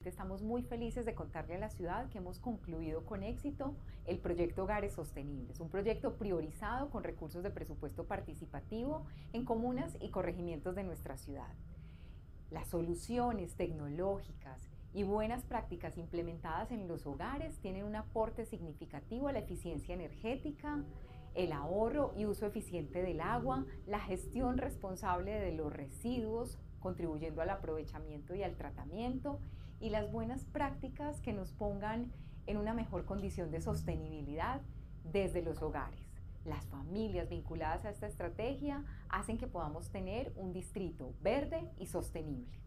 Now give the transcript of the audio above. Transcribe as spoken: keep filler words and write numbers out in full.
Realmente estamos muy felices de contarle a la ciudad que hemos concluido con éxito el proyecto Hogares Sostenibles, un proyecto priorizado con recursos de presupuesto participativo en comunas y corregimientos de nuestra ciudad. Las soluciones tecnológicas y buenas prácticas implementadas en los hogares tienen un aporte significativo a la eficiencia energética, el ahorro y uso eficiente del agua, la gestión responsable de los residuos, contribuyendo al aprovechamiento y al tratamiento, y las buenas prácticas que nos pongan en una mejor condición de sostenibilidad desde los hogares. Las familias vinculadas a esta estrategia hacen que podamos tener un distrito verde y sostenible.